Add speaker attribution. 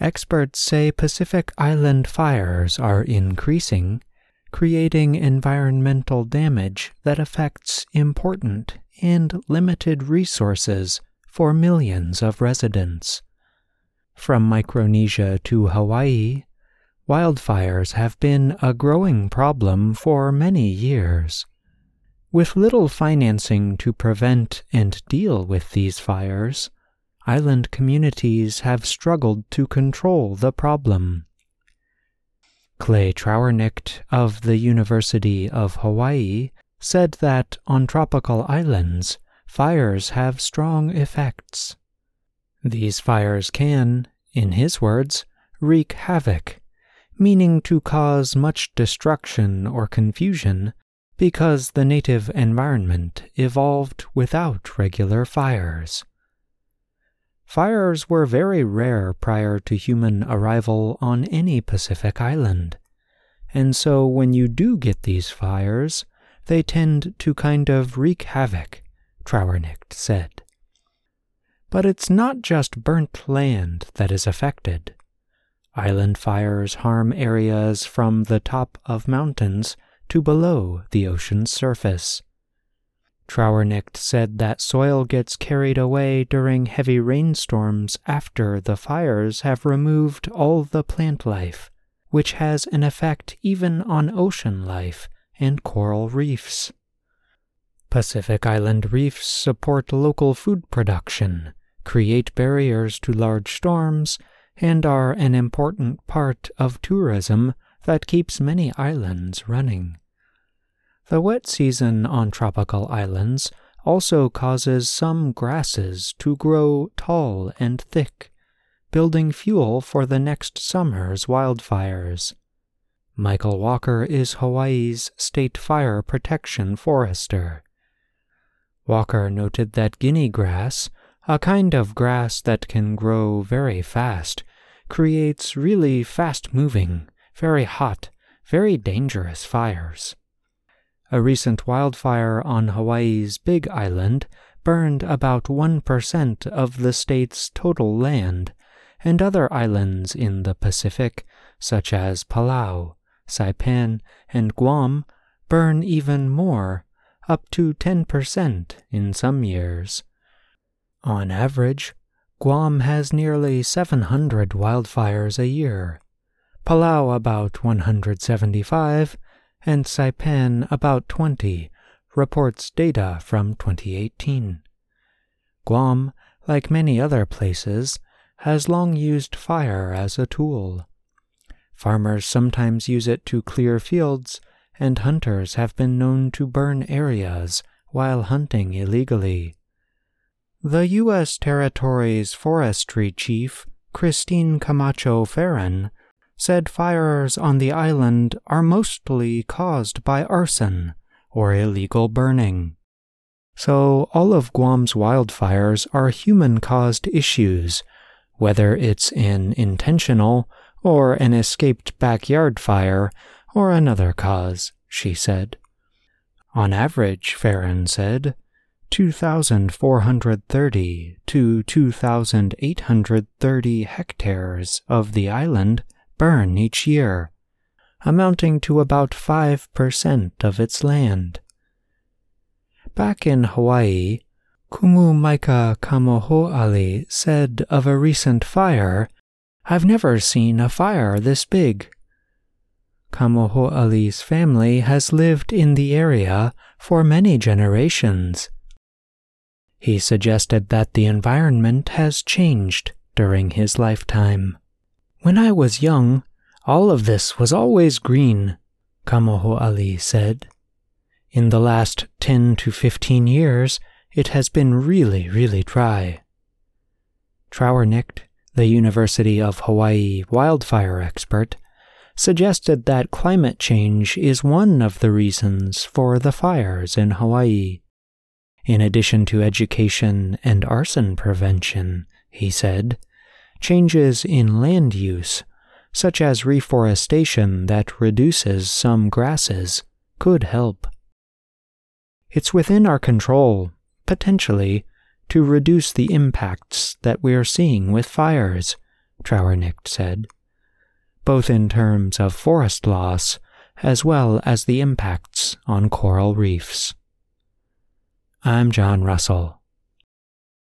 Speaker 1: Experts say Pacific Island fires are increasing, creating environmental damage that affects important and limited resources for millions of residents. From Micronesia to Hawaii, wildfires have been a growing problem for many years. With little financing to prevent and deal with these fires, island communities have struggled to control the problem. Clay Trauernicht of the University of Hawaii said that on tropical islands, fires have strong effects. These fires can, in his words, wreak havoc, meaning to cause much destruction or confusion because the native environment evolved without regular fires. Fires were very rare prior to human arrival on any Pacific island, and so when you do get these fires, they tend to kind of wreak havoc, Trauernicht said. But it's not just burnt land that is affected. Island fires harm areas from the top of mountains to below the ocean's surface. Trauernicht said that soil gets carried away during heavy rainstorms after the fires have removed all the plant life, which has an effect even on ocean life and coral reefs. Pacific Island reefs support local food production, create barriers to large storms, and are an important part of tourism that keeps many islands running. The wet season on tropical islands also causes some grasses to grow tall and thick, building fuel for the next summer's wildfires. Michael Walker is Hawaii's state fire protection forester. Walker noted that guinea grass, a kind of grass that can grow very fast, creates really fast-moving, very hot, very dangerous fires. A recent wildfire on Hawaii's Big Island burned about 1% of the state's total land, and other islands in the Pacific, such as Palau, Saipan, and Guam, burn even more, up to 10% in some years. On average, Guam has nearly 700 wildfires a year, Palau about 175, and Saipan about 20, reports data from 2018. Guam, like many other places, has long used fire as a tool. Farmers sometimes use it to clear fields, and hunters have been known to burn areas while hunting illegally. The U.S. Territory's forestry chief, Christine Camacho Ferran, said fires on the island are mostly caused by arson or illegal burning. So all of Guam's wildfires are human-caused issues, whether it's an intentional or an escaped backyard fire or another cause, she said. On average, Ferran said, 2,430 to 2,830 hectares of the island burn each year, amounting to about 5% of its land. Back in Hawaii, Kumu Maika Kamoho'ali said of a recent fire, "I've never seen a fire this big." Kamoho'ali's family has lived in the area for many generations. He suggested that the environment has changed during his lifetime. "When I was young, all of this was always green," Kamoho'ali said. "In the last 10 to 15 years, it has been really, really dry." Trauernicht, the University of Hawaii wildfire expert, suggested that climate change is one of the reasons for the fires in Hawaii. In addition to education and arson prevention, he said, changes in land use, such as reforestation that reduces some grasses, could help. It's within our control, potentially, to reduce the impacts that we're seeing with fires, Trauernicht said, both in terms of forest loss as well as the impacts on coral reefs. I'm John Russell.